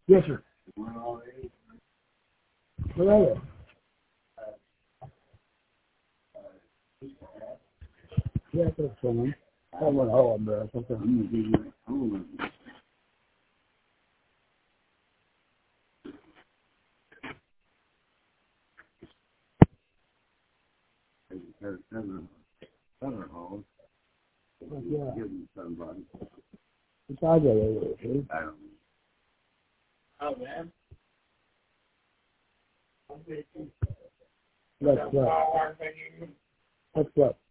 Yes, sir. What are they? Yeah, that's fine. I want to hold them, something. I'm going to give you a hold on. Other hole. Yeah. Give them somebody. It's all good. I don't know. Oh, man. Let's go. Let's go.